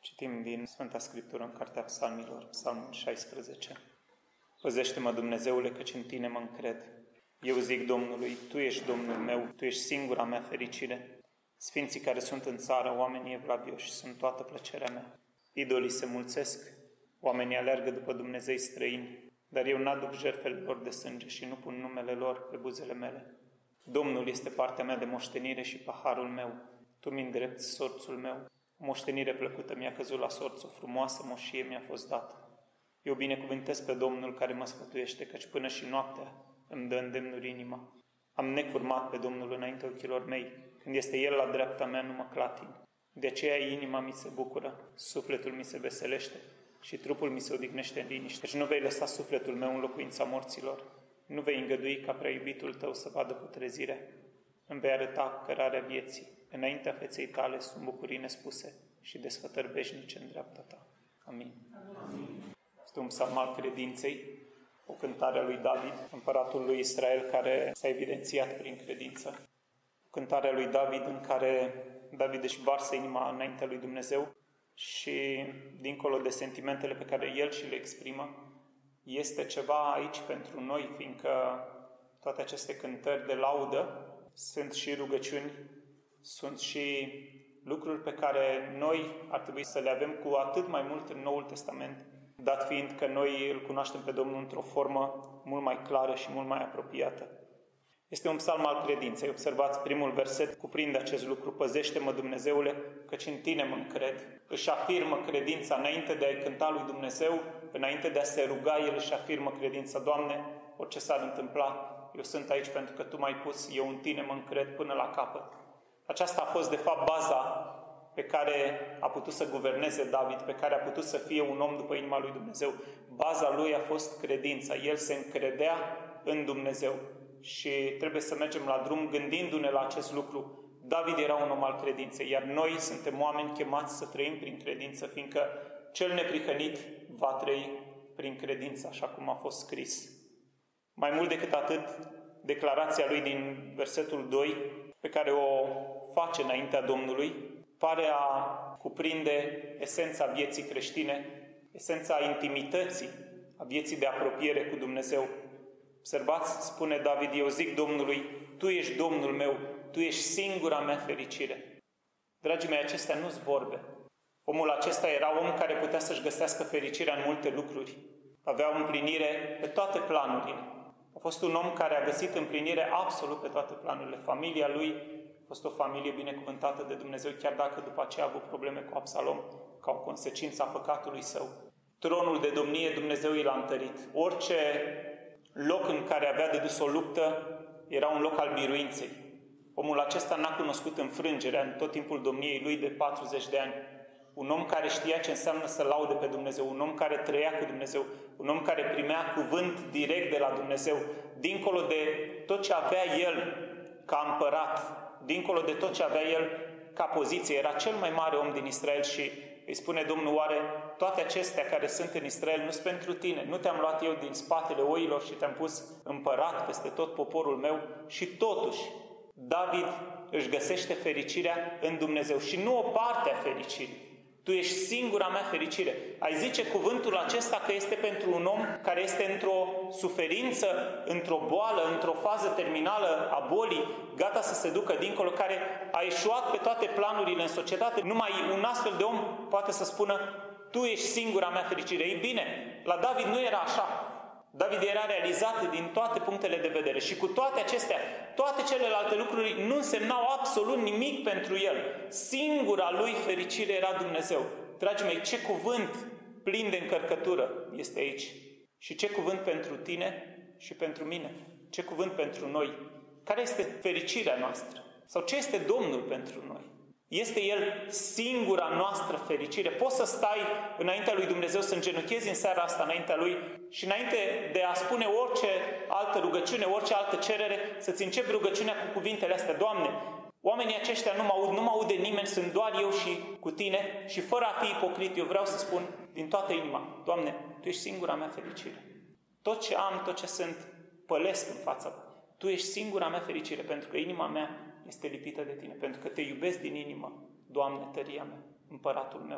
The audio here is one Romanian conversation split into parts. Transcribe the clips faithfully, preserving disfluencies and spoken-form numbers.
Citim din Sfânta Scriptură în Cartea Psalmilor, Psalmul șaisprezece. Păzește-mă, Dumnezeule, căci în Tine mă încred. Eu zic Domnului, Tu ești Domnul meu, Tu ești singura mea fericire. Sfinții care sunt în țară, oamenii evlavioși, sunt toată plăcerea mea. Idolii se mulțesc, oamenii aleargă după Dumnezei străini, dar eu n-aduc jertfele lor de sânge și nu pun numele lor pe buzele mele. Domnul este partea mea de moștenire și paharul meu. Tu mi îndrepți sorțul meu. O moștenire plăcută mi-a căzut la sorț, o frumoasă moșie mi-a fost dată. Eu binecuvântez pe Domnul care mă sfătuiește, căci până și noaptea îmi dă îndemnuri inima. Am necurmat pe Domnul înainte ochilor mei. Când este El la dreapta mea, nu mă clatin. De aceea inima mi se bucură, sufletul mi se veselește și trupul mi se odihnește în liniște. Deci nu vei lăsa sufletul meu în locuința morților. Nu vei îngădui ca prea iubitul tău să vadă putrezirea. Îmi vei arăta cărarea vieții. Înaintea feței tale sunt bucurii nespuse și desfătări veșnice în dreapta ta. Amin. Amin. Este un psalm al credinței, o cântare a lui David, împăratul lui Israel, care s-a evidențiat prin credință. Cântarea lui David în care David își varsă inima înaintea lui Dumnezeu și, dincolo de sentimentele pe care el și le exprimă, este ceva aici pentru noi, fiindcă toate aceste cântări de laudă sunt și rugăciuni, sunt și lucruri pe care noi ar trebui să le avem cu atât mai mult în Noul Testament, dat fiind că noi îl cunoaștem pe Domnul într-o formă mult mai clară și mult mai apropiată. Este un psalm al credinței. Observați, primul verset cuprinde acest lucru. Păzește-mă, Dumnezeule, căci în Tine mă încred. Își afirmă credința înainte de a-i cânta lui Dumnezeu, înainte de a se ruga, el își afirmă credința. Doamne, orice s-ar întâmpla, eu sunt aici pentru că Tu m-ai pus, eu în Tine mă încred până la capăt. Aceasta a fost, de fapt, baza pe care a putut să guverneze David, pe care a putut să fie un om după inima lui Dumnezeu. Baza lui a fost credința. El se încredea în Dumnezeu. Și trebuie să mergem la drum gândindu-ne la acest lucru. David era un om al credinței, iar noi suntem oameni chemați să trăim prin credință, fiindcă cel neprihănit va trăi prin credință, așa cum a fost scris. Mai mult decât atât, declarația lui din versetul doi, pe care o face înaintea Domnului, pare a cuprinde esența vieții creștine, esența intimității, a vieții de apropiere cu Dumnezeu. Observați, spune David, eu zic Domnului, Tu ești Domnul meu, Tu ești singura mea fericire. Dragii mei, acestea nu-s vorbe. Omul acesta era om care putea să-și găsească fericirea în multe lucruri. Avea împlinire pe toate planurile. A fost un om care a găsit împlinire absolut pe toate planurile. Familia lui a fost o familie binecuvântată de Dumnezeu, chiar dacă după aceea a avut probleme cu Absalom, ca o consecință a păcatului său. Tronul de domnie Dumnezeu i l-a întărit. Orice loc în care avea de dus o luptă era un loc al biruinței. Omul acesta n-a cunoscut înfrângerea în tot timpul domniei lui de patruzeci de ani. Un om care știa ce înseamnă să laude pe Dumnezeu, un om care trăia cu Dumnezeu, un om care primea cuvânt direct de la Dumnezeu, dincolo de tot ce avea el ca împărat, dincolo de tot ce avea el ca poziție. Era cel mai mare om din Israel și îi spune Domnul, oare toate acestea care sunt în Israel nu sunt pentru tine? Nu te-am luat eu din spatele oilor și te-am pus împărat peste tot poporul meu? Și totuși, David își găsește fericirea în Dumnezeu și nu o parte a fericirii. Tu ești singura mea fericire. Ai zice cuvântul acesta că este pentru un om care este într-o suferință, într-o boală, într-o fază terminală a bolii, gata să se ducă dincolo, care a eșuat pe toate planurile în societate. Numai un astfel de om poate să spună, Tu ești singura mea fericire. Ei bine, la David nu era așa. David era realizat din toate punctele de vedere și cu toate acestea, toate celelalte lucruri nu însemnau absolut nimic pentru el. Singura lui fericire era Dumnezeu. Dragii mei, ce cuvânt plin de încărcătură este aici. Și ce cuvânt pentru tine și pentru mine. Ce cuvânt pentru noi. Care este fericirea noastră? Sau ce este Domnul pentru noi? Este El singura noastră fericire. Poți să stai înaintea lui Dumnezeu, să îngenuchezi în seara asta înaintea Lui și înainte de a spune orice altă rugăciune, orice altă cerere, să-ți începi rugăciunea cu cuvintele astea. Doamne, oamenii aceștia nu mă aud, nu mă aude nimeni, sunt doar eu și cu Tine și fără a fi ipocrit, eu vreau să spun din toată inima, Doamne, Tu ești singura mea fericire. Tot ce am, tot ce sunt, pălesc în fața Ta. Tu ești singura mea fericire, pentru că inima mea este lipită de Tine, pentru că Te iubesc din inimă, Doamne, tăria mea, împăratul meu.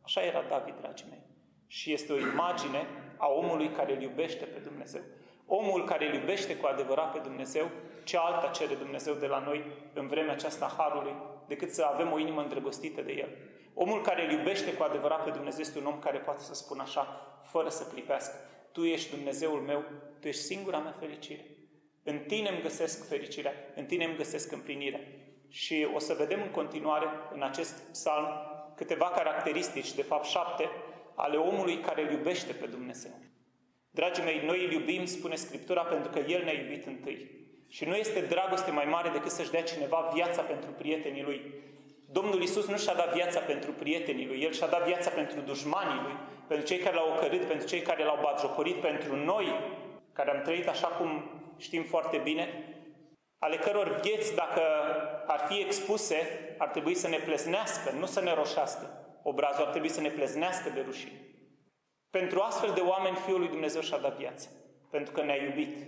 Așa era David, dragii mei. Și este o imagine a omului care îl iubește pe Dumnezeu. Omul care îl iubește cu adevărat pe Dumnezeu, ce alta cere Dumnezeu de la noi în vremea aceasta Harului, decât să avem o inimă îndrăgostită de El. Omul care îl iubește cu adevărat pe Dumnezeu este un om care poate să spună așa, fără să clipească: Tu ești Dumnezeul meu, Tu ești singura mea fericire. În Tine îmi găsesc fericirea, în Tine îmi găsesc împlinirea. Și o să vedem în continuare în acest psalm câteva caracteristici, de fapt șapte, ale omului care îl iubește pe Dumnezeu. Dragii mei, noi îl iubim, spune Scriptura, pentru că El ne-a iubit întâi. Și nu este dragoste mai mare decât să-și dea cineva viața pentru prietenii Lui. Domnul Iisus nu și-a dat viața pentru prietenii Lui, El și-a dat viața pentru dușmanii Lui, pentru cei care L-au ocărât, pentru cei care L-au batjocorit, pentru noi, care am trăit așa cum știm foarte bine, ale căror vieți, dacă ar fi expuse, ar trebui să ne pleznească, nu să ne roșească. Obrazul ar trebui să ne pleznească de rușine. Pentru astfel de oameni, Fiul lui Dumnezeu și-a dat viața, pentru că ne-a iubit.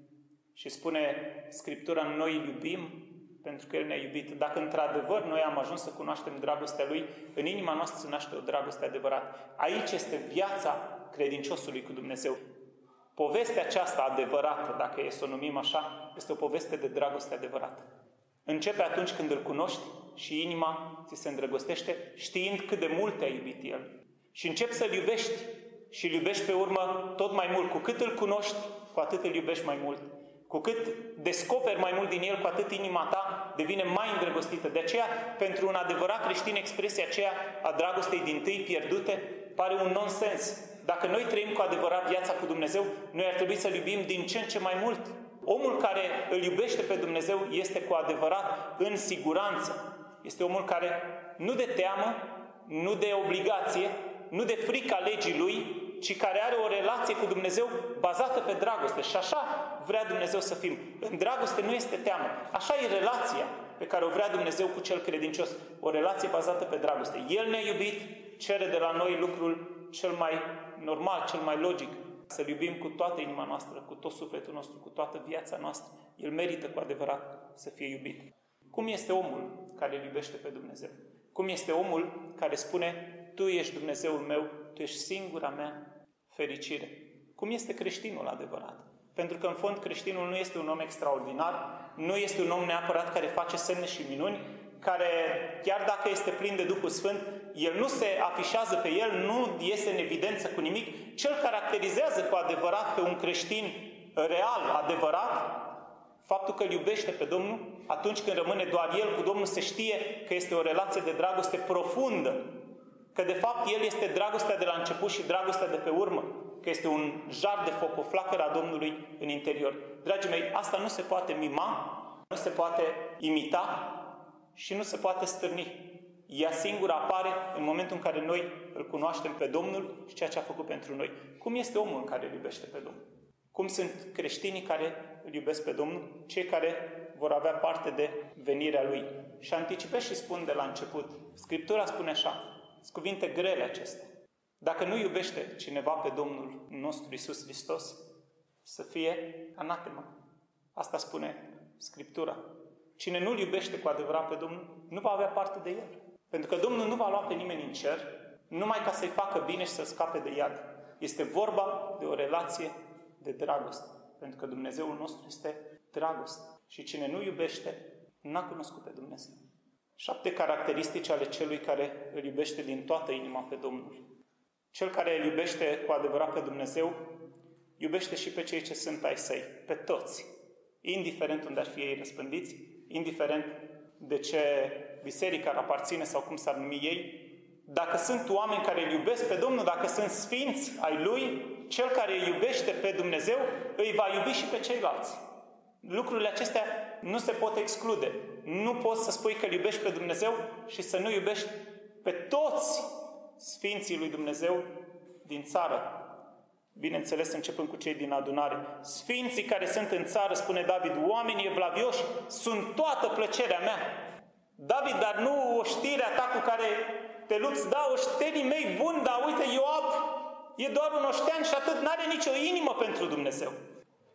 Și spune Scriptura, noi îl iubim pentru că El ne-a iubit. Dacă într-adevăr noi am ajuns să cunoaștem dragostea Lui, în inima noastră se naște o dragoste adevărată. Aici este viața credinciosului cu Dumnezeu. Povestea aceasta adevărată, dacă e să o numim așa, este o poveste de dragoste adevărată. Începe atunci când îl cunoști și inima ți se îndrăgostește, știind cât de mult te-a iubit El. Și începi să-L iubești și îl iubești pe urmă tot mai mult. Cu cât îl cunoști, cu atât îl iubești mai mult. Cu cât descoperi mai mult din El, cu atât inima ta devine mai îndrăgostită. De aceea, pentru un adevărat creștin, expresia aceea a dragostei dintâi pierdute pare un nonsens. Dacă noi trăim cu adevărat viața cu Dumnezeu, noi ar trebui să-L iubim din ce în ce mai mult. Omul care îl iubește pe Dumnezeu este cu adevărat în siguranță. Este omul care nu de teamă, nu de obligație, nu de frica legii Lui, ci care are o relație cu Dumnezeu bazată pe dragoste. Și așa vrea Dumnezeu să fim. În dragoste nu este teamă. Așa e relația pe care o vrea Dumnezeu cu cel credincios. O relație bazată pe dragoste. El ne-a iubit, cere de la noi lucrul cel mai normal, cel mai logic. Să-L iubim cu toată inima noastră, cu tot sufletul nostru, cu toată viața noastră. El merită cu adevărat să fie iubit. Cum este omul care îl iubește pe Dumnezeu? Cum este omul care spune: Tu ești Dumnezeul meu, Tu ești singura mea fericire? Cum este creștinul adevărat? Pentru că în fond creștinul nu este un om extraordinar, nu este un om neapărat care face semne și minuni, care chiar dacă este plin de Duhul Sfânt, el nu se afișează pe el, nu iese în evidență cu nimic. Ce îl caracterizează cu adevărat pe un creștin real, adevărat, faptul că îl iubește pe Domnul, atunci când rămâne doar el cu Domnul, se știe că este o relație de dragoste profundă, că de fapt el este dragostea de la început și dragostea de pe urmă, că este un jar de foc, o flacără a Domnului în interior. Dragii mei, asta nu se poate mima, nu se poate imita și nu se poate stârni. Ea singură apare în momentul în care noi îl cunoaștem pe Domnul și ceea ce a făcut pentru noi. Cum este omul care îl iubește pe Domnul? Cum sunt creștinii care îl iubesc pe Domnul? Cei care vor avea parte de venirea Lui. Și anticipez și spun de la început. Scriptura spune așa, sunt cuvinte grele acestea. Dacă nu iubește cineva pe Domnul nostru Iisus Hristos, să fie anatema. Asta spune Scriptura. Cine nu-L iubește cu adevărat pe Domnul, nu va avea parte de El. Pentru că Domnul nu va lua pe nimeni în cer, numai ca să-i facă bine și să scape de iad. Este vorba de o relație de dragoste. Pentru că Dumnezeul nostru este dragoste. Și cine nu iubește, n-a cunoscut pe Dumnezeu. Șapte caracteristici ale celui care îl iubește din toată inima pe Domnul. Cel care îl iubește cu adevărat pe Dumnezeu, iubește și pe cei ce sunt ai săi, pe toți. Indiferent unde ar fi ei răspândiți, indiferent de ce biserică ar aparține sau cum s-ar numi ei, dacă sunt oameni care îl iubesc pe Domnul, dacă sunt sfinți ai Lui, cel care îi iubește pe Dumnezeu îi va iubi și pe ceilalți. Lucrurile acestea nu se pot exclude. Nu poți să spui că îl iubești pe Dumnezeu și să nu iubești pe toți sfinții lui Dumnezeu din țară. Bineînțeles, începând cu cei din adunare. Sfinții care sunt în țară, spune David, oamenii evlavioși, sunt toată plăcerea mea. David, dar nu oștirea ta cu care te lupți, da, oștenii mei buni, dar uite, Ioab e doar un oștean și atât, n-are nicio inimă pentru Dumnezeu.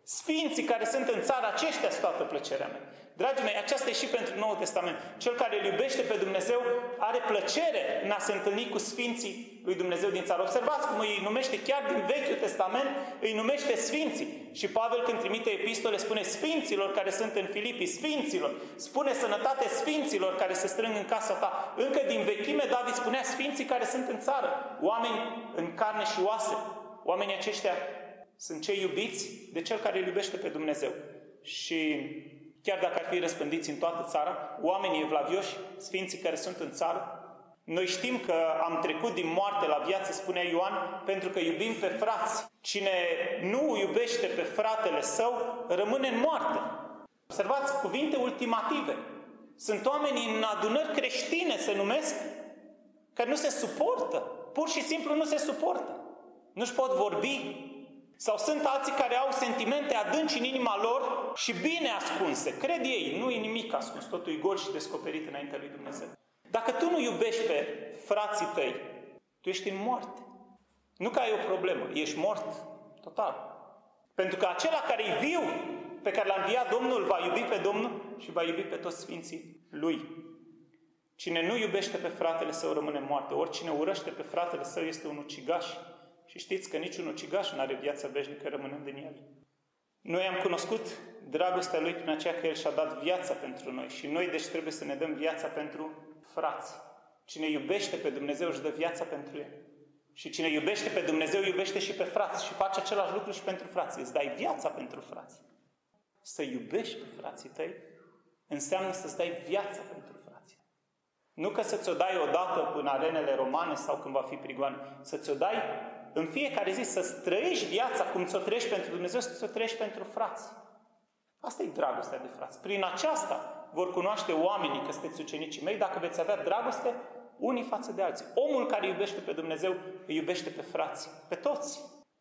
Sfinții care sunt în țară, aceștia sunt toată plăcerea mea. Dragii mei, aceasta e și pentru Noul Testament. Cel care îl iubește pe Dumnezeu are plăcere în a se întâlni cu Sfinții lui Dumnezeu din țară. Observați cum îi numește chiar din Vechiul Testament, îi numește Sfinții. Și Pavel, când trimite epistole, spune Sfinților care sunt în Filipii, Sfinților. Spune sănătate Sfinților care se strâng în casa ta. Încă din vechime David spunea Sfinții care sunt în țară. Oameni în carne și oase. Oamenii aceștia sunt cei iubiți de Cel care îl iubește pe Dumnezeu. Și chiar dacă ar fi răspândiți în toată țara, oamenii evlavioși, Sfinții care sunt în țară, noi știm că am trecut din moarte la viață, spunea Ioan, pentru că iubim pe frați. Cine nu iubește pe fratele său, rămâne în moarte. Observați cuvinte ultimative. Sunt oameni în adunări creștine, se numesc, care nu se suportă. Pur și simplu nu se suportă. Nu-și pot vorbi. Sau sunt alții care au sentimente adânci în inima lor și bine ascunse. Cred ei, nu e nimic ascuns, totul e gol și descoperit înaintea lui Dumnezeu. Dacă tu nu iubești pe frații tăi, tu ești în moarte. Nu că ai o problemă, ești mort total. Pentru că acela care e viu, pe care l-a înviat Domnul, va iubi pe Domnul și va iubi pe toți Sfinții Lui. Cine nu iubește pe fratele său rămâne în moarte. Oricine urăște pe fratele său este un ucigaș. Și știți că niciun ucigaș nu are viața veșnică rămânând în el. Noi am cunoscut dragostea Lui prin aceea că El și-a dat viața pentru noi. Și noi deci trebuie să ne dăm viața pentru frați. Cine iubește pe Dumnezeu își dă viața pentru El. Și cine iubește pe Dumnezeu iubește și pe frați. Și face același lucru și pentru frați. Îți dai viața pentru frați. Să iubești pe frații tăi înseamnă să-ți dai viața pentru frații. Nu că să ți-o dai odată în arenele romane sau când va fi prigoană. Să ți-o dai în fiecare zi, să-ți trăiești viața cum ți-o trăiești pentru Dumnezeu, să ți-o trăiești pentru frați. Asta e dragostea de frați. Prin aceasta vor cunoaște oamenii că sunteți ucenicii mei dacă veți avea dragoste unii față de alții. Omul care iubește pe Dumnezeu îi iubește pe frați, pe toți.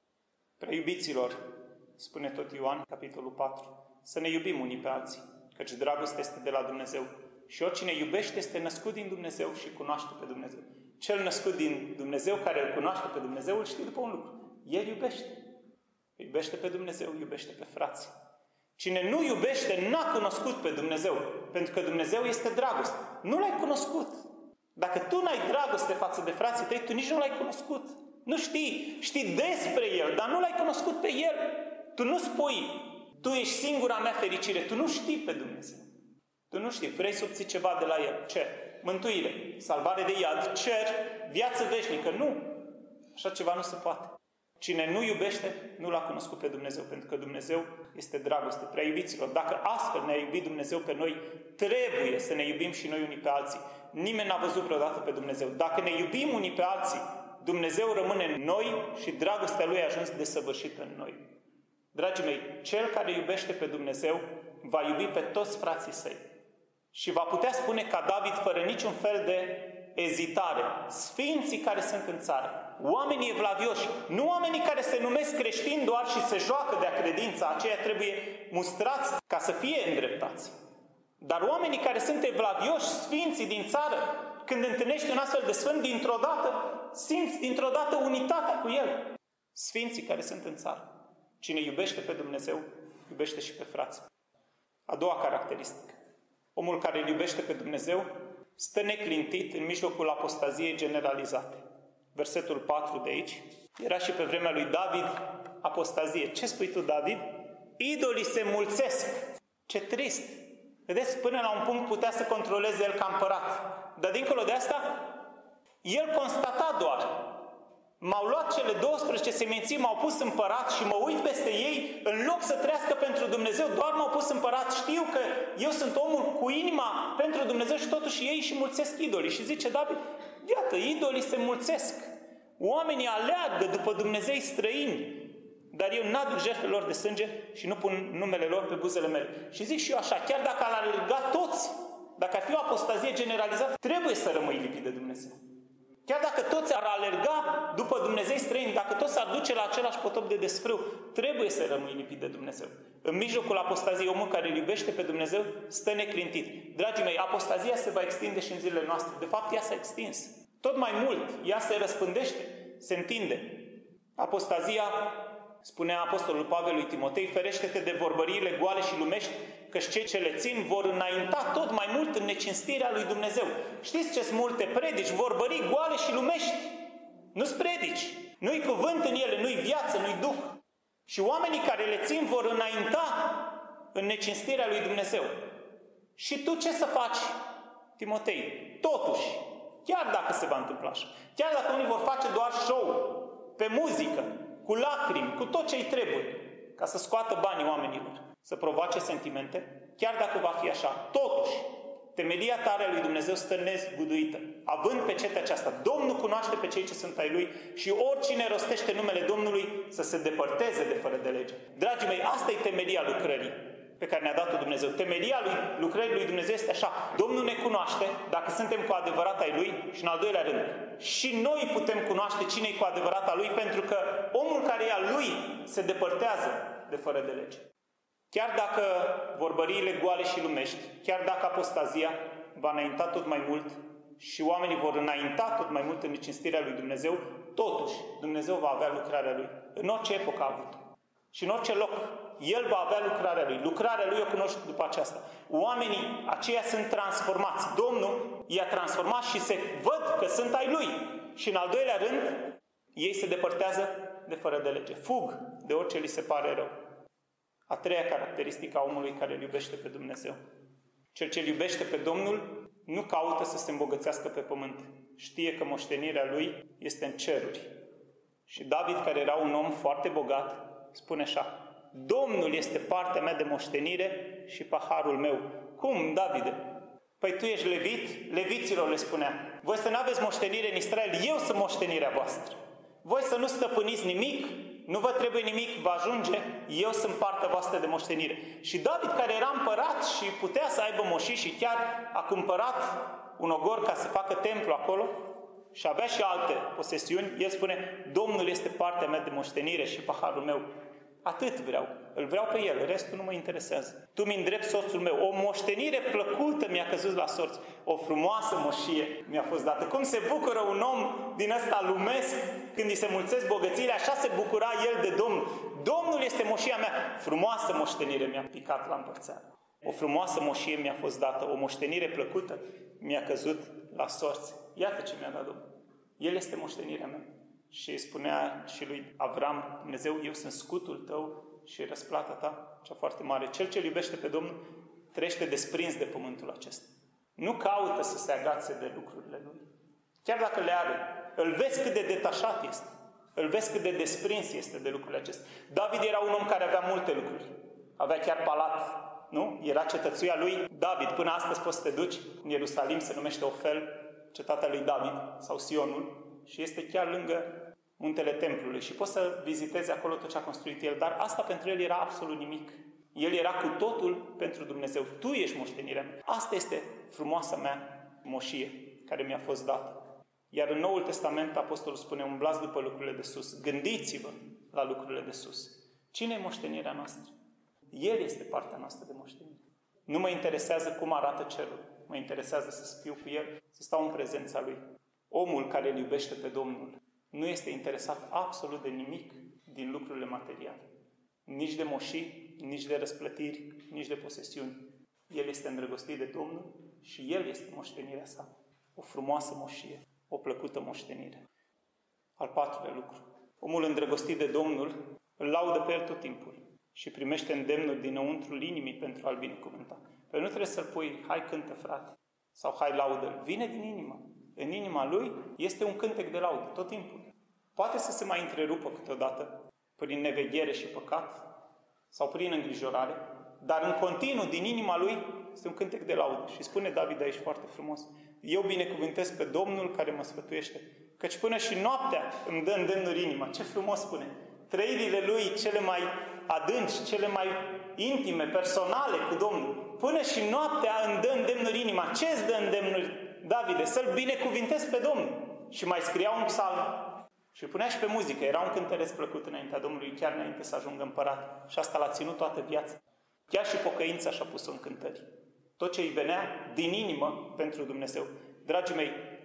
Prea iubiților, spune tot Ioan, capitolul patru, să ne iubim unii pe alții, căci dragostea este de la Dumnezeu. Și oricine iubește este născut din Dumnezeu și cunoaște pe Dumnezeu. Cel născut din Dumnezeu, care îl cunoaște pe Dumnezeu, îl știe după un lucru. El iubește. Iubește pe Dumnezeu, iubește pe frații. Cine nu iubește, n-a cunoscut pe Dumnezeu. Pentru că Dumnezeu este dragoste. Nu l-ai cunoscut. Dacă tu n-ai dragoste față de frații tăi, tu nici nu l-ai cunoscut. Nu știi. Știi despre El, dar nu l-ai cunoscut pe El. Tu nu spui, tu ești singura mea fericire. Tu nu știi pe Dumnezeu. Tu nu știi. Vrei să obții ceva de la El. Ce? Mântuire, salvare de iad, cer, viață veșnică. Nu. Așa ceva nu se poate. Cine nu iubește, nu l-a cunoscut pe Dumnezeu, pentru că Dumnezeu este dragoste. Prea iubiților, dacă astfel ne-a iubit Dumnezeu pe noi, trebuie să ne iubim și noi unii pe alții. Nimeni n-a văzut vreodată pe Dumnezeu. Dacă ne iubim unii pe alții, Dumnezeu rămâne în noi și dragostea Lui a ajuns desăvârșită în noi. Dragii mei, cel care iubește pe Dumnezeu va iubi pe toți frații săi. Și va putea spune ca David, fără niciun fel de ezitare, sfinții care sunt în țară, oamenii evlavioși, nu oamenii care se numesc creștini doar și se joacă de-a credința, aceia trebuie mustrați ca să fie îndreptați. Dar oamenii care sunt evlavioși, sfinții din țară, când întâlnești un astfel de sfânt, dintr-o dată simți dintr-o dată unitatea cu el. Sfinții care sunt în țară. Cine iubește pe Dumnezeu, iubește și pe frați. A doua caracteristică. Omul care îl iubește pe Dumnezeu stă neclintit în mijlocul apostaziei generalizate. Versetul patru de aici. Era și pe vremea lui David apostazie. Ce spui tu, David? Idolii se mulțesc. Ce trist! Vedeți, până la un punct putea să controleze el ca împărat. Dar dincolo de asta, el constata doar. M-au luat cele douăsprezece seminții, m-au pus împărat și mă uit peste ei, în loc să trăiască pentru Dumnezeu, doar m-au pus împărat. Știu că eu sunt omul cu inima pentru Dumnezeu și totuși ei și mulțesc idolii. Și zice David, iată, idolii se mulțesc. Oamenii aleargă după Dumnezei străini, dar eu n-aduc jertfele lor de sânge și nu pun numele lor pe buzele mele. Și zic și eu așa, chiar dacă ar alerga toți, dacă ar fi o apostazie generalizată, trebuie să rămâi lipit de Dumnezeu. Chiar dacă toți ar alerga după Dumnezei străini, dacă toți ar duce la același potop de desfrâu, trebuie să rămâi lipit de Dumnezeu. În mijlocul apostaziei, omul care îl iubește pe Dumnezeu stă neclintit. Dragii mei, apostazia se va extinde și în zilele noastre. De fapt, ea s-a extins. Tot mai mult, ea se răspândește, se întinde. Apostazia Spunea apostolul Pavel lui Timotei, ferește-te de vorbăriile goale și lumești, căci cei ce le țin vor înainta tot mai mult în necinstirea lui Dumnezeu. Știți ce sunt multe predici, vorbării goale și lumești? Nu-s predici, nu-i cuvânt în ele, nu-i viață, nu-i duh. Și oamenii care le țin vor înainta în necinstirea lui Dumnezeu. Și tu ce să faci, Timotei? Totuși, chiar dacă se va întâmpla așa, chiar dacă unii vor face doar show, pe muzică, cu lacrimi, cu tot ce-i trebuie, ca să scoată banii oamenilor, să provoace sentimente, chiar dacă va fi așa, totuși, temelia tare a lui Dumnezeu stă nezguduită, având pe cetea aceasta. Domnul cunoaște pe cei ce sunt ai Lui și oricine rostește numele Domnului să se depărteze de fără de lege. Dragii mei, asta e temelia lucrării pe care ne-a dat-o Dumnezeu. Temelia lui, lucrării lui Dumnezeu este așa. Domnul ne cunoaște dacă suntem cu adevărat ai Lui și în al doilea rând. Și noi putem cunoaște cine e cu adevărat a Lui pentru că omul care e al Lui se depărtează de fără de lege. Chiar dacă vorbăriile goale și lumești, chiar dacă apostazia va înainta tot mai mult și oamenii vor înainta tot mai mult în necinstirea lui Dumnezeu, totuși Dumnezeu va avea lucrarea Lui. În orice epocă a avut. Și în orice loc, El va avea lucrarea Lui. Lucrarea Lui o cunoști după aceasta. Oamenii aceia sunt transformați. Domnul i-a transformat și se văd că sunt ai Lui. Și în al doilea rând, ei se depărtează de fără de lege. Fug de orice li se pare rău. A treia caracteristică a omului care îl iubește pe Dumnezeu. Cel ce îl iubește pe Domnul nu caută să se îmbogățească pe pământ. Știe că moștenirea lui este în ceruri. Și David, care era un om foarte bogat, spune așa: Domnul este partea mea de moștenire și paharul meu. Cum, Davide? Păi tu ești levit? Leviților le spunea: voi să nu aveți moștenire în Israel, eu sunt moștenirea voastră. Voi să nu stăpâniți nimic, nu vă trebuie nimic, vă ajunge, eu sunt partea voastră de moștenire. Și David, care era împărat și putea să aibă moșii și chiar a cumpărat un ogor ca să facă templu acolo și avea și alte posesiuni, el spune: Domnul este partea mea de moștenire și paharul meu. Atât vreau. Îl vreau pe el, restul nu mă interesează. Tu mi îndrept soțul meu. O moștenire plăcută mi-a căzut la sorți. O frumoasă moșie mi-a fost dată. Cum se bucură un om din ăsta lumesc când îi se mulțesc bogățiile, așa se bucura el de Domnul. Domnul este moșia mea. Frumoasă moștenire mi-a picat la împărțeală. O frumoasă moșie mi-a fost dată. O moștenire plăcută mi-a căzut la sorți. Iată ce mi-a dat Domnul. El este moștenirea mea. Și spunea și lui Avram: Dumnezeu, eu sunt scutul tău și răsplata ta cea foarte mare. Cel ce iubește pe Domnul trăiește desprins de pământul acesta. Nu caută să se agațe de lucrurile lui. Chiar dacă le are, îl vezi cât de detașat este. Îl vezi cât de desprins este de lucrurile acestea. David era un om care avea multe lucruri. Avea chiar palat, nu? Era cetățuia lui David. Până astăzi poți să te duci în Ierusalim, se numește Ofel, cetatea lui David sau Sionul. Și este chiar lângă muntele templului. Și poți să vizitezi acolo tot ce a construit el. Dar asta pentru el era absolut nimic. El era cu totul pentru Dumnezeu. Tu ești moștenirea mea. Asta este frumoasa mea moșie care mi-a fost dată. Iar în Noul Testament Apostolul spune: umblați după lucrurile de sus. Gândiți-vă la lucrurile de sus. Cine e moștenirea noastră? El este partea noastră de moștenire. Nu mă interesează cum arată cerul. Mă interesează să fiu cu el, să stau în prezența lui. Omul care îl iubește pe Domnul nu este interesat absolut de nimic din lucrurile materiale. Nici de moșii, nici de răsplătiri, nici de posesiuni. El este îndrăgostit de Domnul și El este moștenirea sa. O frumoasă moșie, o plăcută moștenire. Al patrulea lucru. Omul îndrăgostit de Domnul îl laudă pe El tot timpul și primește îndemnul dinăuntrul inimii pentru a-L binecuvânta. Păi nu trebuie să-L pui: hai cântă, frate, sau hai laudă-L. Vine din inimă. În inima lui este un cântec de laudă tot timpul. Poate să se mai întrerupă câteodată prin neveghere și păcat sau prin îngrijorare, dar în continuu din inima lui este un cântec de laudă. Și spune David aici foarte frumos: eu binecuvântez pe Domnul care mă sfătuiește, căci până și noaptea îmi dă îndemnuri inima. Ce frumos spune! Trăirile lui cele mai adânci, cele mai intime, personale cu Domnul. Până și noaptea îmi dă îndemnuri inima. Ce îți dă îndemnuri, Davide? Să-L binecuvintez pe Domnul. Și mai scria un psalm și îl punea și pe muzică. Era un cântăresc plăcut înaintea Domnului, chiar înainte să ajungă împărat. Și asta l-a ținut toată viața. Chiar și pocăința și-a pus-o în cântări. Tot ce îi venea din inimă pentru Dumnezeu. Dragii mei,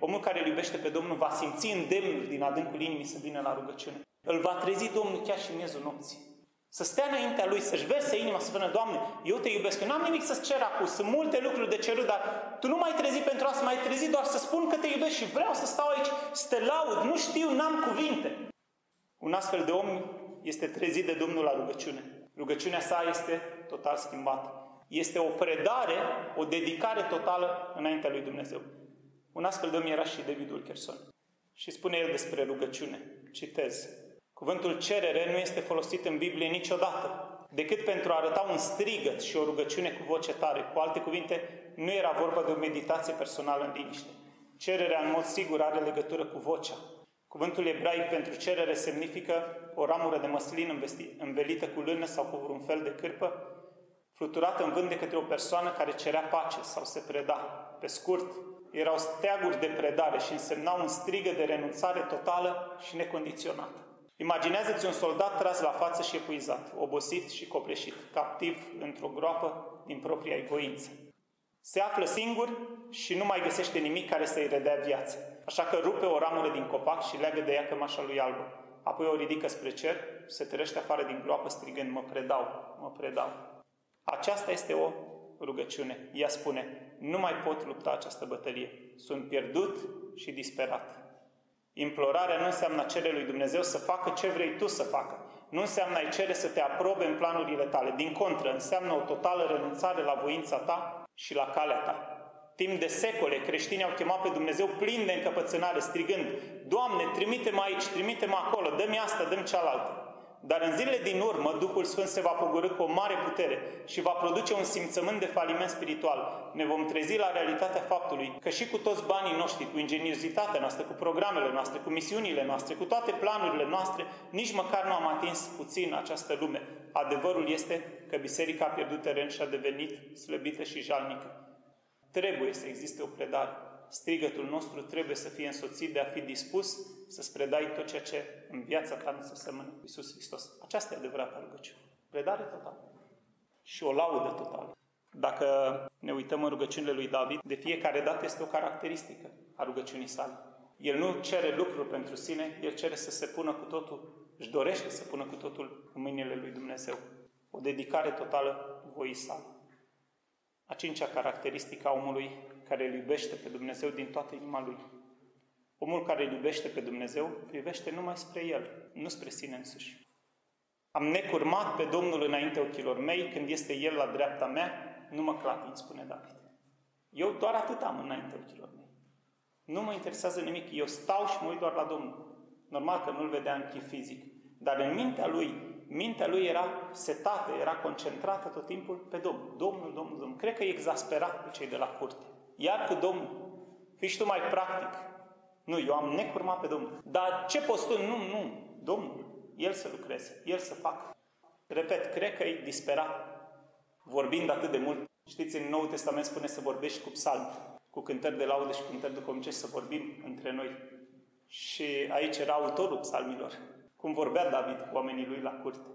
Omul care îl iubește pe Domnul va simți îndemnul din adâncul inimii să vină la rugăciune. Îl va trezi Domnul chiar și în miezul nopții. Să stea înaintea Lui, să-și verse inima, să spună, Doamne, eu te iubesc, eu n-am nimic să-ți cer acum, sunt multe lucruri de cerut, dar Tu nu m-ai trezit pentru asta, m-ai trezit doar să spun că te iubesc și vreau să stau aici, să te laud, nu știu, n-am cuvinte. Un astfel de om este trezit de Domnul la rugăciune. Rugăciunea sa este total schimbată. Este o predare, o dedicare totală înaintea lui Dumnezeu. Un astfel de om era și David Wilkerson. Și spune el despre rugăciune. Citez. Cuvântul cerere nu este folosit în Biblie niciodată, decât pentru a arăta un strigăt și o rugăciune cu voce tare. Cu alte cuvinte, nu era vorba de o meditație personală în liniște. Cererea, în mod sigur, are legătură cu vocea. Cuvântul ebraic pentru cerere semnifică o ramură de măslin învelită cu lână sau cu vreun fel de cârpă, fluturată în vânt de către o persoană care cerea pace sau se preda. Pe scurt, erau steaguri de predare și însemnau un strigă de renunțare totală și necondiționată. Imaginează-ți un soldat tras la față și epuizat, obosit și copleșit, captiv într-o groapă din propria voință. Se află singur și nu mai găsește nimic care să-i redea viață. Așa că rupe o ramură din copac și leagă de ea cămașa lui albă. Apoi o ridică spre cer, se târăște afară din groapă strigând, mă predau, mă predau. Aceasta este o rugăciune. Ea spune, nu mai pot lupta această bătălie. Sunt pierdut și disperat. Implorarea nu înseamnă a cere lui Dumnezeu să facă ce vrei tu să facă. Nu înseamnă a-i cere să te aprobe în planurile tale. Din contră, înseamnă o totală renunțare la voința ta și la calea ta. Timp de secole, creștinii au chemat pe Dumnezeu plin de încăpățânare, strigând, Doamne, trimite-mă aici, trimite-mă acolo, dă-mi asta, dă-mi cealaltă. Dar în zilele din urmă, Duhul Sfânt se va pogorî cu o mare putere și va produce un simțământ de faliment spiritual. Ne vom trezi la realitatea faptului că și cu toți banii noștri, cu ingeniozitatea noastră, cu programele noastre, cu misiunile noastre, cu toate planurile noastre, nici măcar nu am atins puțin această lume. Adevărul este că biserica a pierdut teren și a devenit slăbită și jalnică. Trebuie să existe o predare. Strigătul nostru trebuie să fie însoțit de a fi dispus să-ți predai tot ceea ce în viața ta nu se semănă cu Iisus Hristos. Aceasta e adevărata rugăciune. Predare totală. Și o laudă totală. Dacă ne uităm în rugăciunile lui David, de fiecare dată este o caracteristică a rugăciunii sale. El nu cere lucruri pentru sine, el cere să se pună cu totul, își dorește să pună cu totul în mâinile lui Dumnezeu. O dedicare totală voii sale. A cincea caracteristică a omului care îl iubește pe Dumnezeu din toată inima lui. Omul care îl iubește pe Dumnezeu privește numai spre El, nu spre sine însuși. Am necurmat pe Domnul înaintea ochilor mei, când este El la dreapta mea, nu mă clatin, spune David. Eu doar atât am înaintea ochilor mei. Nu mă interesează nimic, eu stau și mă uit doar la Domnul. Normal că nu-L vedea în chip fizic, dar în mintea lui, mintea lui era setată, era concentrată tot timpul pe Domnul. Domnul, Domnul, Domnul. Cred că e exasperat pe cei de la curte. Iar cu Domnul, fii și tu mai practic. Nu, eu am necurmat pe Domnul. Dar ce poți tu? Nu, nu. Domnul, El să lucreze, El să facă. Repet, cred că e disperat. Vorbind atât de mult. Știți, în Noul Testament spune să vorbești cu psalmi, cu cântări de laudă și cu cântări duhovnicești, să vorbim între noi. Și aici era autorul psalmilor. Cum vorbea David cu oamenii lui la curte.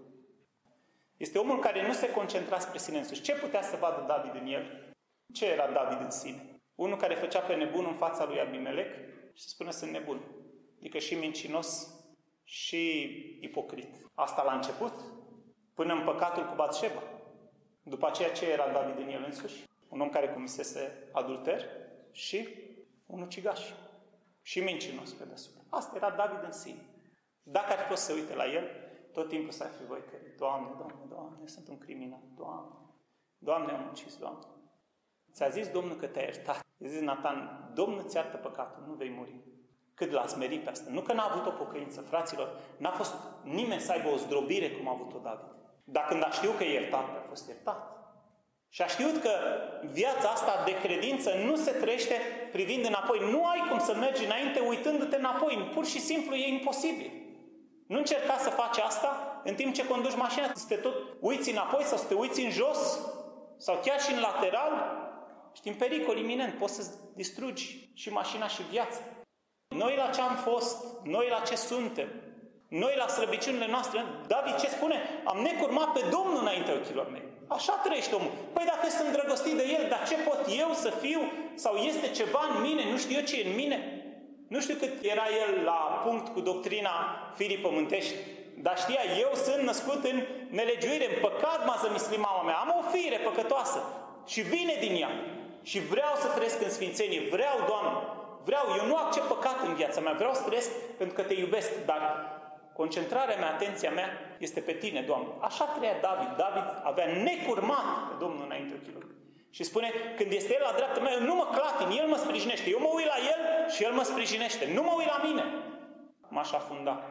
Este omul care nu se concentra spre sine însuși. Ce putea să vadă David în el? Ce era David în sine? Unul care făcea pe nebun în fața lui Abimelec și se spune sunt nebun. Adică și mincinos și ipocrit. Asta la început, până în păcatul cu Batșeba. După aceea ce era David în el însuși? Un om care comisese adulter și un ucigaș. Și mincinos pe deasupra. Asta era David în sine. Dacă ar fi fost să uite la el, tot timpul să ar fi voi că, Doamne, Doamne, Doamne, sunt un criminal, Doamne, Doamne, am ucis, Doamne. Ți-a zis Domnul că te-a iertat. I-a zis Natan, Domnul ți iartă păcatul, nu vei muri. Cât l-a smerit pe asta. Nu că n-a avut o pocăință, fraților, n-a fost nimeni să aibă o zdrobire cum a avut-o David. Dar când a știut că e iertat, a fost iertat. Și a știut că viața asta de credință nu se trăiește privind înapoi. Nu ai cum să mergi înainte uitându-te înapoi. Pur și simplu e imposibil. Nu încerca să faci asta în timp ce conduci mașina, să te tot uiți înapoi sau să te uiți în jos sau chiar și în lateral. Știi, în pericol iminent, poți să distrugi și mașina și viața. Noi la ce am fost, noi la ce suntem, noi la slăbiciunile noastre. David ce spune? Am necurmat pe Domnul înaintea ochilor mei. Așa trăiește omul. Păi dacă sunt îndrăgostit de El, dar ce pot eu să fiu? Sau este ceva în mine? Nu știu eu ce e în mine? Nu știu cât era el la punct cu doctrina firii pământești, dar știa, eu sunt născut în nelegiuire, în păcat m-a zămislit mama mea, am o fire păcătoasă și vine din ea. Și vreau să trăiesc în sfințenie, vreau, Doamne, vreau, eu nu accept păcat în viața mea, vreau să trăiesc pentru că Te iubesc, dar concentrarea mea, atenția mea este pe Tine, Doamne. Așa trăia David. David avea necurmat pe Domnul înainte ochilor. Și spune, când este El la dreapta mea, eu nu mă clatin, El mă sprijinește. Eu mă uit la El și El mă sprijinește. Nu mă uit la mine. M-aș afunda.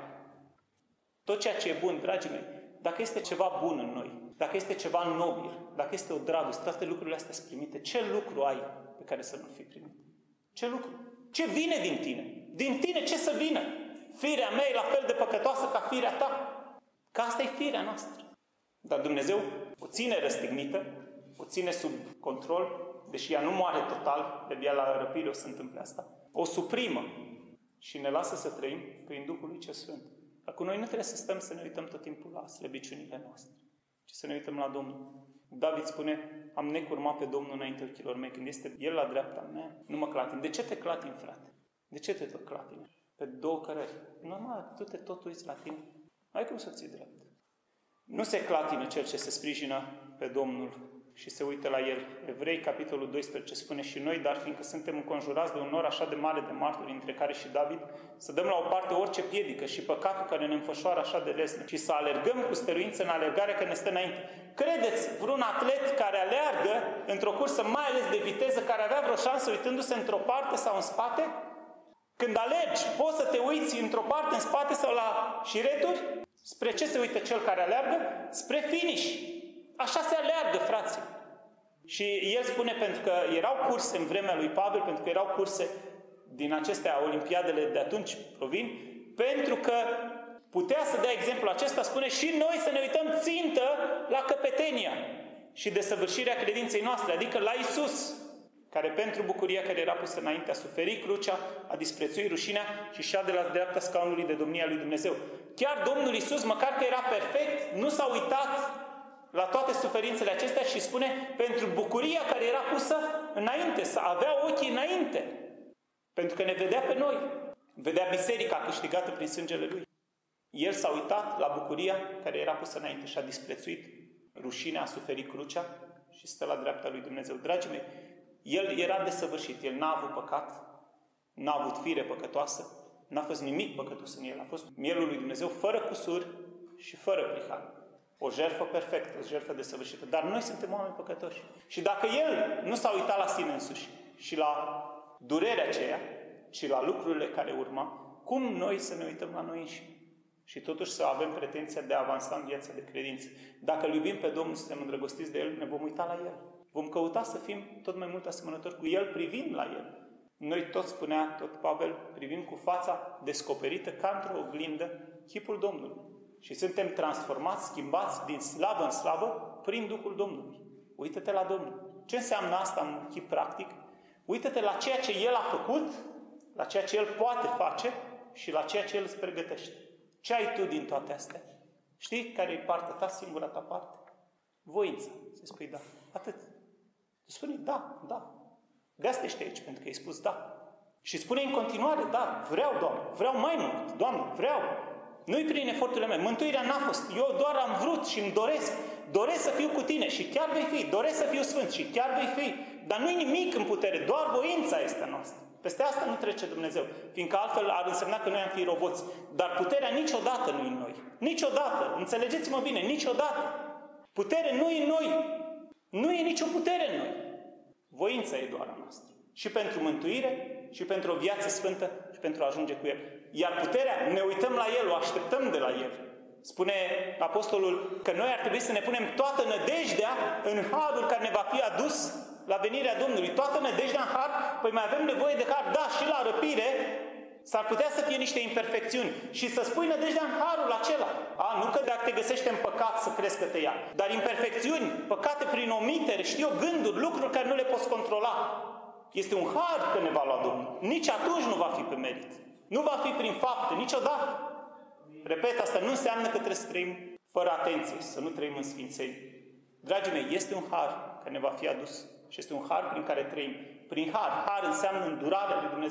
Tot ceea ce e bun, dragii mei, dacă este ceva bun în noi, dacă este ceva nobil, dacă este o dragoste, toate lucrurile astea sunt primite, ce lucru ai pe care să nu fi primit? Ce lucru? Ce vine din tine? Din tine ce să vină? Firea mea e la fel de păcătoasă ca firea ta. Că asta e firea noastră. Dar Dumnezeu o ține răstignită, o ține sub control, deși ea nu moare total, de bia la răpire o să întâmple asta. O suprimă și ne lasă să trăim prin Duhul lui cel Sfânt. Acum noi nu trebuie să stăm să ne uităm tot timpul la slăbiciunile noastre, ci să ne uităm la Domnul. David spune, am necurmat pe Domnul înainte ochilor mei. Când este El la dreapta mea, nu mă clatin. De ce te clatin, frate? De ce te tot clatini? Pe două cărări. Normal, tu te tot uiți la tine. Ai cum să ții drept. Nu se clatină cel ce se sprijină pe Domnul și se uită la El. Evrei, capitolul doisprezece, spune și noi, dar fiindcă suntem înconjurați de un nor așa de mare de martori, între care și David, să dăm la o parte orice piedică și păcatul care ne înfășoară așa de lesne și să alergăm cu stăruință în alergarea care ne stă înainte. Credeți vreun atlet care aleargă într-o cursă, mai ales de viteză, care avea vreo șansă uitându-se într-o parte sau în spate? Când alergi, poți să te uiți într-o parte, în spate sau la șireturi? Spre ce se uită cel care aleargă? Spre finish. Așa se aleargă, frații. Și el spune, pentru că erau curse în vremea lui Pavel, pentru că erau curse din acestea, olimpiadele de atunci provin, pentru că putea să dea exemplul acesta, spune și noi să ne uităm țintă la căpetenia și desăvârșirea credinței noastre, adică la Iisus, care pentru bucuria care era pusă înainte a suferit crucea, a disprețuit rușinea și șa de la dreapta scaunului de domnia lui Dumnezeu. Chiar Domnul Iisus, măcar că era perfect, nu s-a uitat la toate suferințele acestea și spune, pentru bucuria care era pusă înainte, să avea ochii înainte. Pentru că ne vedea pe noi. Vedea biserica câștigată prin sângele Lui. El s-a uitat la bucuria care era pusă înainte și a disprețuit rușinea, a suferit crucea și stă la dreapta lui Dumnezeu. Dragii mei, El era desăvârșit. El n-a avut păcat, n-a avut fire păcătoasă, n-a fost nimic păcătos în El. A fost mielul lui Dumnezeu fără cusur și fără prihan. O jertfă perfectă, o jertfă desăvârșită. Dar noi suntem oameni păcătoși. Și dacă El nu s-a uitat la sine însuși și la durerea aceea, ci la lucrurile care urma, cum noi să ne uităm la noi înșine? Și totuși să avem pretenția de a avansa în viața de credință. Dacă îl iubim pe Domnul, suntem îndrăgostiți de El, ne vom uita la El. Vom căuta să fim tot mai mult asemănători cu El, privind la El. Noi tot spunea, tot Pavel, privim cu fața descoperită ca într-o oglindă chipul Domnului. Și suntem transformați, schimbați din slavă în slavă prin Duhul Domnului. Uită-te la Domnul. Ce înseamnă asta în chip practic? Uită-te la ceea ce El a făcut, la ceea ce El poate face și la ceea ce El îți pregătește. Ce ai tu din toate astea? Știi care e partea ta, singura ta parte? Voința. Să spui da. Atât. Tu spune da, da. De asta ești aici, pentru că ai spus da. Și spune în continuare, da, vreau, Doamne, vreau mai mult, Doamne, vreau. Nu-i prin eforturile mele. Mântuirea n-a fost. Eu doar am vrut și îmi doresc. Doresc să fiu cu tine și chiar vei fi. Doresc să fiu sfânt și chiar vei fi. Dar nu-i nimic în putere. Doar voința este a noastră. Peste asta nu trece Dumnezeu. Fiindcă altfel ar însemna că noi am fi roboți. Dar puterea niciodată nu-i în noi. Niciodată. Înțelegeți-mă bine. Niciodată. Putere nu-i în noi. Nu e nicio putere în noi. Voința e doar a noastră. Și pentru mântuire, și pentru o viață sfântă, și pentru a ajunge cu El. Iar puterea, ne uităm la El, o așteptăm de la El. Spune apostolul că noi ar trebui să ne punem toată nădejdea în harul care ne va fi adus la venirea Domnului. Toată nădejdea în har, păi mai avem nevoie de har. Da, și la răpire s-ar putea să fie niște imperfecțiuni. Și să spui nădejdea în harul acela. A, nu că dacă te găsește în păcat să crezi că te ia. Dar imperfecțiuni, păcate prin omitere, știu eu, gânduri, lucruri care nu le poți controla. Este un har că ne va lua Domnul. Nici atunci nu va fi pe merit. Nu va fi prin fapte, niciodată. Repet, asta nu înseamnă că trebuie să trăim fără atenție, să nu trăim în sfințenie. Dragii mei, este un har care ne va fi adus. Și este un har prin care trăim. Prin har. Har înseamnă îndurarea lui Dumnezeu.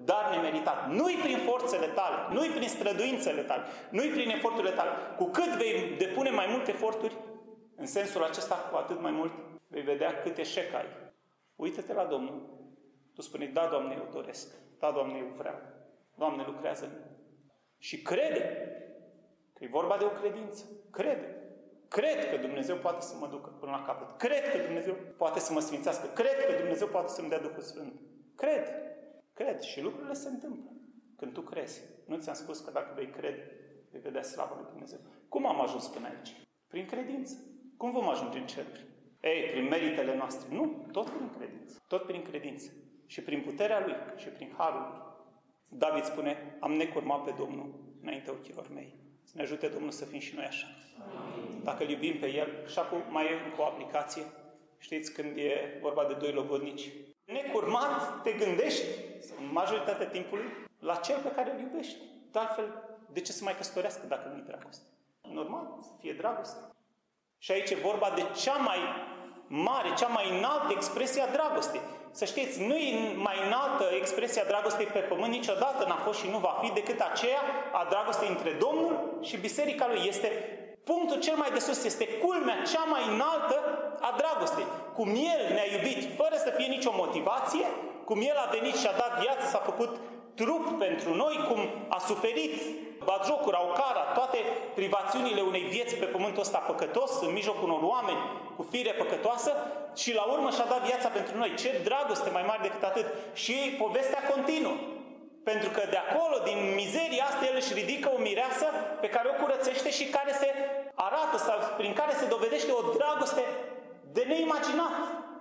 dar nemeritat. Nu-i prin forțele tale, nu-i prin străduințele tale, nu-i prin eforturile tale. Cu cât vei depune mai multe eforturi, în sensul acesta, cu atât mai mult vei vedea cât eșec ai. Uită-te la Domnul. Tu spune, da, Doamne, eu doresc. Da, Doamne, eu vreau. Doamne, lucrează în mine. Și crede că e vorba de o credință. Crede. Cred că Dumnezeu poate să mă ducă până la capăt. Cred că Dumnezeu poate să mă sfințească. Cred că Dumnezeu poate să-mi dea Duhul Sfânt. Cred. Cred. Și lucrurile se întâmplă când tu crezi. Nu ți-am spus că dacă vei crede, vei vedea slavă lui Dumnezeu. Cum am ajuns până aici? Prin credință. Cum vom ajunge în ceruri? Ei, prin meritele noastre. Nu, tot prin credință. Tot prin credință. Și prin puterea Lui și prin harul Lui. David spune, am necurmat pe Domnul înaintea ochilor mei. Să ne ajute Domnul să fim și noi așa. Dacă îl iubim pe El, și acum mai e încă o aplicație. Știți, când e vorba de doi logodnici. Necurmat, te gândești, în majoritatea timpului, la cel pe care îl iubești. De altfel, de ce să mai căsătorească dacă nu-i dragoste? Normal, să fie dragoste. Și aici e vorba de cea mai mare, cea mai înaltă expresie a dragostei. Să știți, nu e mai înaltă expresia dragostei pe pământ, niciodată n-a fost și nu va fi decât aceea a dragostei între Domnul și biserica Lui. Este punctul cel mai de sus, este culmea cea mai înaltă a dragostei. Cum El ne-a iubit fără să fie nicio motivație, cum El a venit și a dat viață, s-a făcut trup pentru noi, cum a suferit batjocura, ocara, toate privațiunile unei vieți pe pământul ăsta păcătos, în mijlocul unor oameni cu fire păcătoasă, și la urmă și-a dat viața pentru noi. Ce dragoste mai mare decât atât! Și povestea continuă. Pentru că de acolo, din mizeria asta, El își ridică o mireasă pe care o curățește și care se arată, sau prin care se dovedește o dragoste de neimaginat.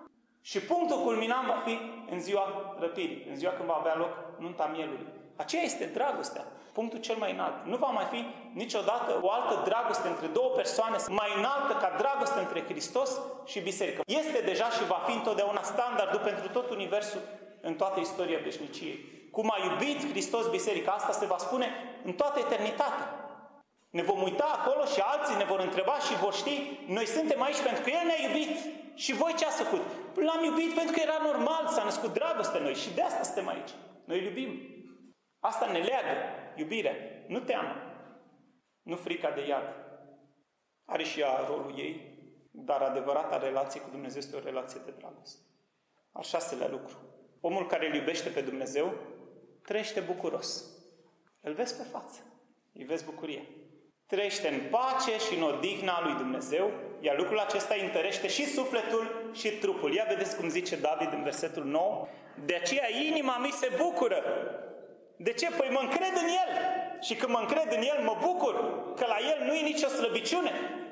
Și punctul culminant va fi în ziua răpirii, în ziua când va avea loc nunta mielului. Aceea este dragostea, punctul cel mai înalt. Nu va mai fi niciodată o altă dragoste între două persoane mai înaltă ca dragoste între Hristos și biserică. Este deja și va fi întotdeauna standardul pentru tot universul în toată istoria veșniciei. Cum a iubit Hristos biserica, asta se va spune în toată eternitatea. Ne vom uita acolo și alții ne vor întreba și vor ști, noi suntem aici pentru că El ne-a iubit. Și voi ce ați făcut? L-am iubit pentru că era normal, s-a născut dragoste în noi și de asta suntem aici. Noi îl iubim. Asta ne leagă, iubirea. Nu teamă. Nu frica de iad. Are și ea rolul ei, dar adevărata relație cu Dumnezeu este o relație de dragoste. Al șaselea lucru. Omul care îl iubește pe Dumnezeu trăiește bucuros. Îl vezi pe față. Îi vezi bucurie. Trăiește în pace și în odihna lui Dumnezeu, iar lucrul acesta îi întărește și sufletul și trupul. Ia vedeți cum zice David în versetul nouă. De aceea inima mi se bucură. De ce? Păi mă încred în El. Și când mă încred în El, mă bucur că la El nu e nicio slăbiciune.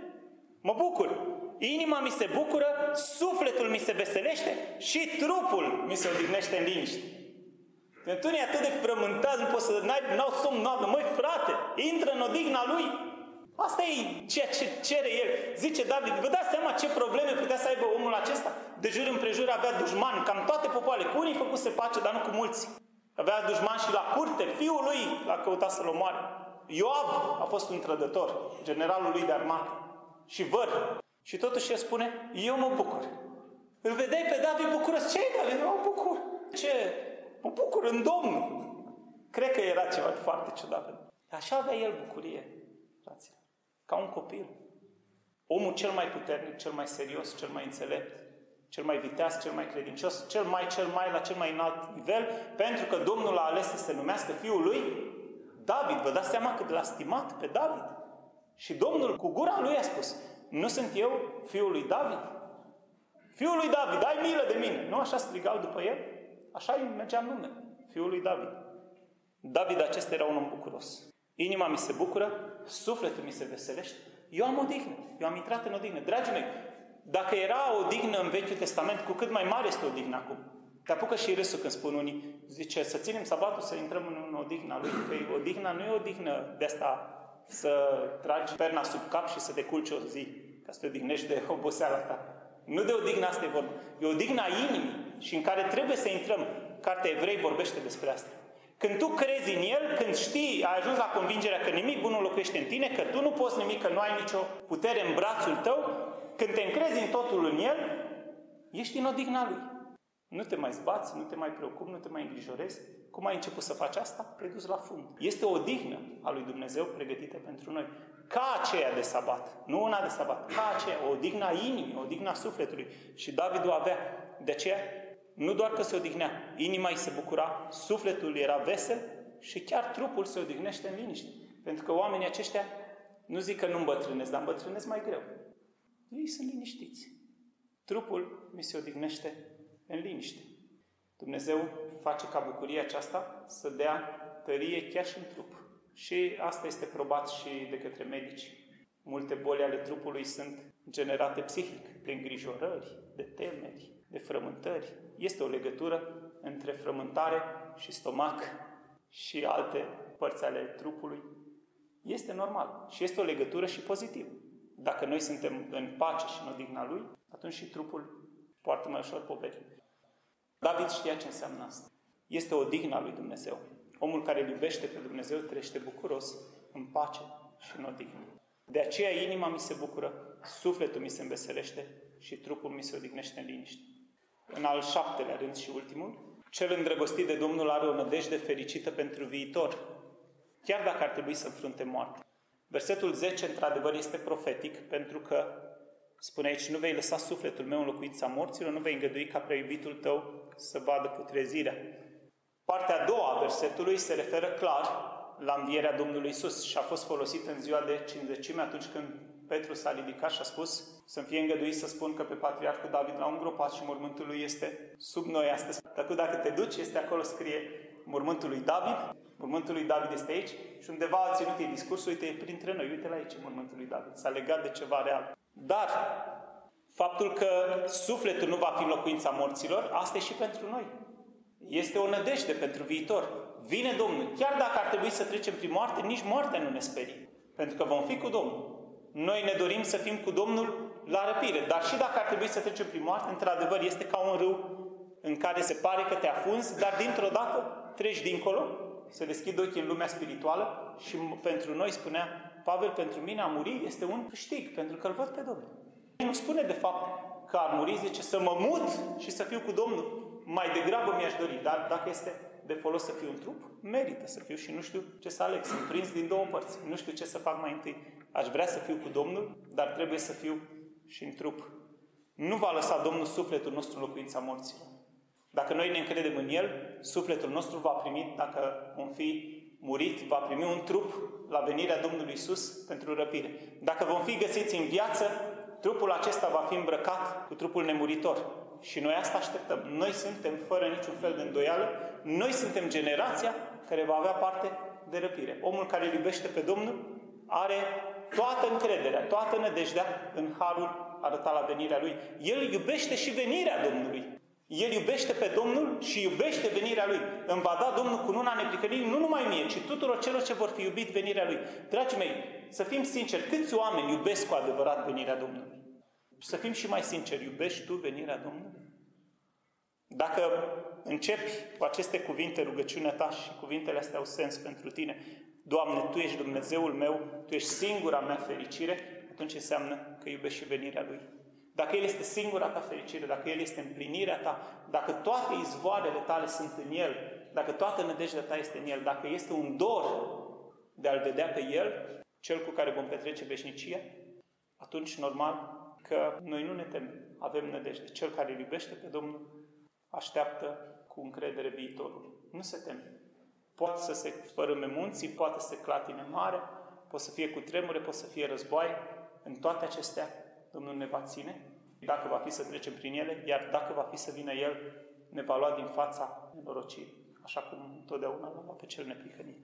Mă bucur. Inima mi se bucură, sufletul mi se veselește și trupul mi se odihnește în liniște. Când tu nu e atât de frământat, nu poți să n-ai, n-au somn noapte. Măi, frate, intră în odihna Lui. Asta e ceea ce cere El. Zice David, vă dați seama ce probleme putea să aibă omul acesta? De jur împrejur avea dușmani, cam toate popoarele. Cu unii făcuse pace, dar nu cu mulți. Avea dușmani și la curte, fiul lui l-a căutat să-l omoare. Ioab a fost un trădător, generalul lui de armată. Și văr. Și totuși el spune, eu mă bucur. Îl vedeai pe David bucuros. Ce-i David? Mă bucur. Ce? Mă bucur în Domnul. Cred că era ceva foarte ciudat. Așa avea el bucurie, fraților. Ca un copil. Omul cel mai puternic, cel mai serios, cel mai înțelept, cel mai viteaz, cel mai credincios, cel mai, cel mai, la cel mai înalt nivel, pentru că Domnul a ales să se numească fiul lui David. Vă dați seama cât l-a stimat pe David. Și Domnul cu gura lui a spus, nu sunt eu fiul lui David? Fiul lui David, ai milă de mine. Nu așa strigau după el? Așa îi mergea numele, fiul lui David. David acesta era un om bucuros. Inima mi se bucură, sufletul mi se veselește. Eu am odihnă, eu am intrat în odihnă. Dragii mei, dacă era o odihnă în Vechiul Testament, cu cât mai mare este odihnă acum. Te apucă și râsul când spun unii, zice, să ținem sabatul, să intrăm în odihna lui. Că odihna nu e odihnă de asta să tragi perna sub cap și să te culci o zi, ca să te odihnești de oboseala ta. Nu de odihnă asta e vorba. E odihna inimii și în care trebuie să intrăm. Cartea Evrei vorbește despre asta. Când tu crezi în El, când știi, ai ajuns la convingerea că nimic bun nu locuiește în tine, că tu nu poți nimic, că nu ai nicio putere în brațul tău, când te încrezi în totul în El, ești în odihna Lui. Nu te mai zbați, nu te mai preocupi, nu te mai îngrijorezi. Cum ai început să faci asta? Te duci la fund. Este o odihnă a lui Dumnezeu pregătită pentru noi. Ca aceea de sabat. Nu una de sabat. Ca aceea. O odihnă a inimii, o odihnă a sufletului. Și David o avea. De aceea, nu doar că se odihnea, inima îi se bucura, sufletul era vesel și chiar trupul se odihnește în liniște. Pentru că oamenii aceștia nu zic că nu îmbătrânesc, dar îmbătrânesc mai greu. Ei sunt liniștiți. Trupul mi se odihnește în liniște. Dumnezeu face ca bucuria aceasta să dea tărie chiar și în trup. Și asta este probat și de către medici. Multe boli ale trupului sunt generate psihic, de îngrijorări, de temeri, de frământări. Este o legătură între frământare și stomac și alte părți ale trupului. Este normal și este o legătură și pozitivă. Dacă noi suntem în pace și în odihna Lui, atunci și trupul poartă mai ușor poveri. David știa ce înseamnă asta. Este o odihnă a lui Dumnezeu. Omul care îl iubește pe Dumnezeu trăiește bucuros, în pace și în odihnă. De aceea inima mi se bucură, sufletul mi se înveselește și trupul mi se odihnește în liniște. În al șaptelea rând și ultimul, cel îndrăgostit de Domnul are o nădejde fericită pentru viitor, chiar dacă ar trebui să înfrunte moartea. Versetul zece, într-adevăr, este profetic, pentru că spune aici, nu vei lăsa sufletul meu în locuința morților, nu vei îngădui ca prea iubitul tău să vadă putrezirea. Partea a doua a versetului se referă clar la învierea Domnului Iisus și a fost folosită în ziua de Cincizecime, atunci când Petru s-a ridicat și a spus să-mi fie îngăduit să spun că pe patriarhul David l-a îngropat și mormântul lui este sub noi astăzi. Dacă, dacă te duci, este acolo, scrie mormântul lui David, mormântul lui David este aici și undeva a ținut ei discursul, uite, e printre noi, uite la aici mormântul lui David, s-a legat de ceva real. Dar faptul că sufletul nu va fi în locuința morților, asta e și pentru noi. Este o nădejde pentru viitor. Vine Domnul. Chiar dacă ar trebui să trecem prin moarte, nici moartea nu ne sperie. Pentru că vom fi cu Domnul. Noi ne dorim să fim cu Domnul la răpire. Dar și dacă ar trebui să trecem prin moarte, într-adevăr este ca un râu în care se pare că te afunzi, dar dintr-o dată treci dincolo, se deschid ochii în lumea spirituală și pentru noi, spunea Pavel, pentru mine a muri este un câștig, pentru că îl văd pe Domnul. Nu spune de fapt că ar muri, zice să mă mut și să fiu cu Domnul. Mai degrabă mi-aș dori, dar dacă este de folos să fiu un trup, merită să fiu și nu știu ce să aleg. Sunt prins din două părți. Nu știu ce să fac mai întâi. Aș vrea să fiu cu Domnul, dar trebuie să fiu și în trup. Nu va lăsa Domnul sufletul nostru în locuința morților. Dacă noi ne încredem în El, sufletul nostru va primi, dacă vom fi murit, va primi un trup la venirea Domnului Iisus pentru răpire. Dacă vom fi găsiți în viață, trupul acesta va fi îmbrăcat cu trupul nemuritor. Și noi asta așteptăm. Noi suntem, fără niciun fel de îndoială, noi suntem generația care va avea parte de răpire. Omul care îl iubește pe Domnul are toată încrederea, toată nădejdea în harul arătat la venirea Lui. El iubește și venirea Domnului. El iubește pe Domnul și iubește venirea Lui. Îmi va da Domnul cununa neprihănirii nu numai mie, ci tuturor celor ce vor fi iubit venirea Lui. Dragii mei, să fim sinceri, câți oameni iubesc cu adevărat venirea Domnului? Și să fim și mai sinceri, iubești tu venirea Domnului? Dacă începi cu aceste cuvinte, rugăciunea ta și cuvintele astea au sens pentru tine, Doamne, Tu ești Dumnezeul meu, Tu ești singura mea fericire, atunci înseamnă că iubești și venirea Lui. Dacă El este singura ta fericire, dacă El este împlinirea ta, dacă toate izvoarele tale sunt în El, dacă toată nădejdea ta este în El, dacă este un dor de a-L vedea pe El, Cel cu care vom petrece veșnicia, atunci normal că noi nu ne temem, avem nădejde. Cel care îl iubește pe Domnul așteaptă cu încredere viitorul. Nu se teme. Poate să se fărâme munții, poate să se clatine mare, poate să fie cu tremure, poate să fie războaie. În toate acestea, Domnul ne va ține, dacă va fi să trecem prin ele, iar dacă va fi să vină El, ne va lua din fața nenorocirii, așa cum întotdeauna l-a luat pe cel neprihănit.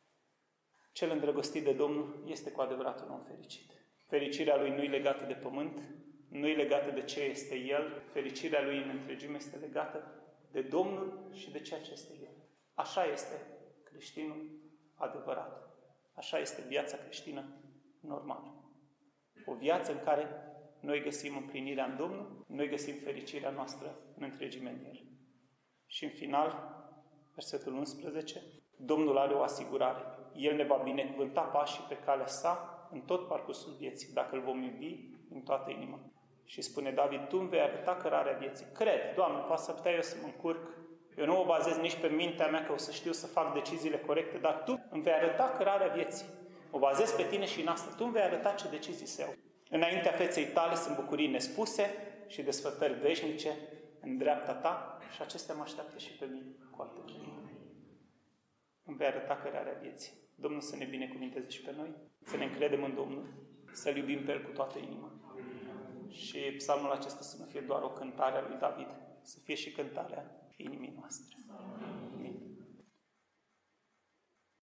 Cel îndrăgostit de Domnul este cu adevărat un om fericit. Fericirea lui nu e legată de pământ, nu e legată de ce este El, fericirea lui în întregime este legată de Domnul și de ceea ce este El. Așa este creștinul adevărat. Așa este viața creștină normală. O viață în care noi găsim împlinirea în Domnul, noi găsim fericirea noastră în întregime în El. Și în final, versetul unsprezece, Domnul are o asigurare. El ne va binecuvânta pașii pe calea sa în tot parcursul vieții, dacă îl vom iubi în toată inima. Și spune David, tu îmi vei arăta cărarea vieții. Cred, Doamne, poate să putea eu să mă încurc. Eu nu o bazez nici pe mintea mea că o să știu să fac deciziile corecte, dar tu îmi vei arăta cărarea vieții. O bazez pe tine și în asta. Tu îmi vei arăta ce decizii să iau. Înaintea feței tale sunt bucurii nespuse și desfătări veșnice în dreapta ta și acestea mă așteaptă și pe mine cu alte bucurii. Îmi vei arăta cărarea vieții. Domnul să ne binecuvinteze și pe noi, să ne încredem în Domnul, să-L iubim pe El cu toată inima. Și psalmul acesta să nu fie doar o cântare a lui David, să fie și cântarea inimii noastre.